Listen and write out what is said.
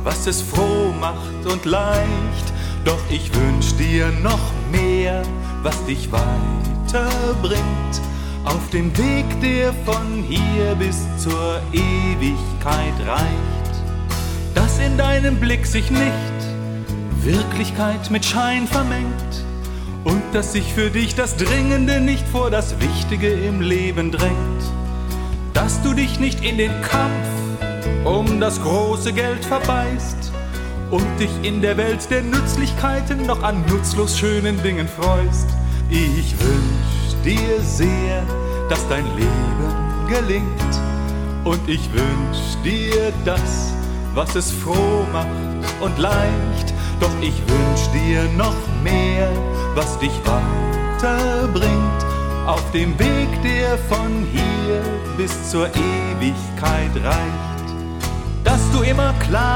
was es froh macht und leicht. Doch ich wünsch dir noch mehr, was dich weiterbringt, auf dem Weg, der von hier bis zur Ewigkeit reicht. Dass in deinem Blick sich nicht Wirklichkeit mit Schein vermengt und dass sich für dich das Dringende nicht vor das Wichtige im Leben drängt. Dass du dich nicht in den Kampf um das große Geld verbeißt und dich in der Welt der Nützlichkeiten noch an nutzlos schönen Dingen freust. Ich wünsch dir sehr, dass dein Leben gelingt, und ich wünsch dir das, was es froh macht und leicht. Doch ich wünsch dir noch mehr, was dich weiterbringt, auf dem Weg, der von hier bis zur Ewigkeit reicht. Dass du immer klar